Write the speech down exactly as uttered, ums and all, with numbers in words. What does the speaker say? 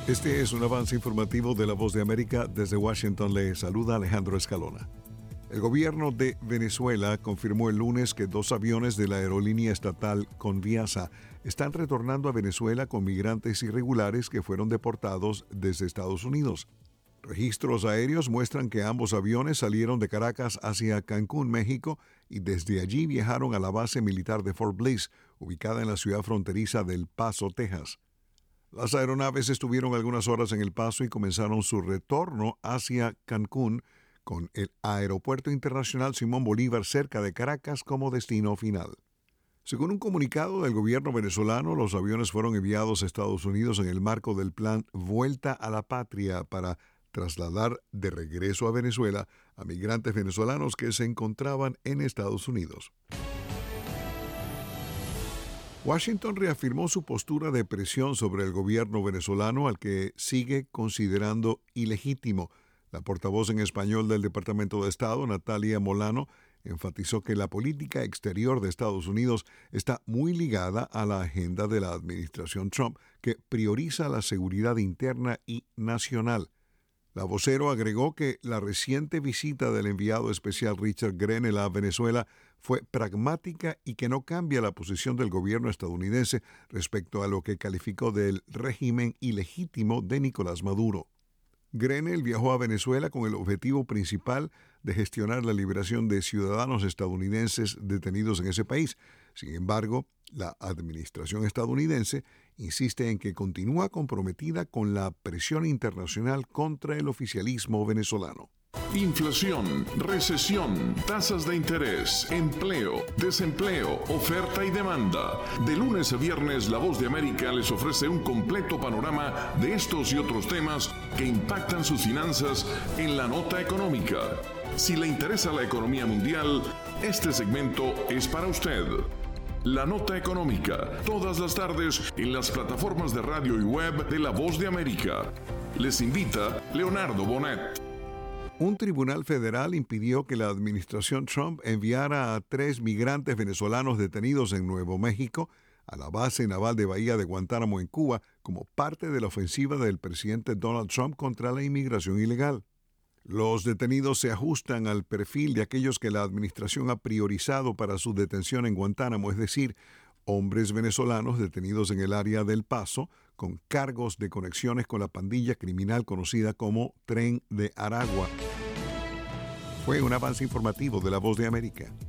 Este es un avance informativo de La Voz de América. Desde Washington le saluda Alejandro Escalona. El gobierno de Venezuela confirmó el lunes que dos aviones de la aerolínea estatal Conviasa están retornando a Venezuela con migrantes irregulares que fueron deportados desde Estados Unidos. Registros aéreos muestran que ambos aviones salieron de Caracas hacia Cancún, México, y desde allí viajaron a la base militar de Fort Bliss, ubicada en la ciudad fronteriza del Paso, Texas. Las aeronaves estuvieron algunas horas en El Paso y comenzaron su retorno hacia Cancún, con el Aeropuerto Internacional Simón Bolívar cerca de Caracas como destino final. Según un comunicado del gobierno venezolano, los aviones fueron enviados a Estados Unidos en el marco del plan Vuelta a la Patria para trasladar de regreso a Venezuela a migrantes venezolanos que se encontraban en Estados Unidos. Washington reafirmó su postura de presión sobre el gobierno venezolano, al que sigue considerando ilegítimo. La portavoz en español del Departamento de Estado, Natalia Molano, enfatizó que la política exterior de Estados Unidos está muy ligada a la agenda de la administración Trump, que prioriza la seguridad interna y nacional. La vocero agregó que la reciente visita del enviado especial Richard Grenell a Venezuela fue pragmática y que no cambia la posición del gobierno estadounidense respecto a lo que calificó del régimen ilegítimo de Nicolás Maduro. Grenell viajó a Venezuela con el objetivo principal de gestionar la liberación de ciudadanos estadounidenses detenidos en ese país. Sin embargo, la administración estadounidense insiste en que continúa comprometida con la presión internacional contra el oficialismo venezolano. Inflación, recesión, tasas de interés, empleo, desempleo, oferta y demanda. De lunes a viernes, La Voz de América les ofrece un completo panorama de estos y otros temas que impactan sus finanzas en la nota económica. Si le interesa la economía mundial, este segmento es para usted. La Nota Económica, todas las tardes en las plataformas de radio y web de La Voz de América. Les invita Leonardo Bonet. Un tribunal federal impidió que la administración Trump enviara a tres migrantes venezolanos detenidos en Nuevo México a la base naval de Bahía de Guantánamo en Cuba como parte de la ofensiva del presidente Donald Trump contra la inmigración ilegal. Los detenidos se ajustan al perfil de aquellos que la administración ha priorizado para su detención en Guantánamo, es decir, hombres venezolanos detenidos en el área del Paso con cargos de conexiones con la pandilla criminal conocida como Tren de Aragua. Fue un avance informativo de La Voz de América.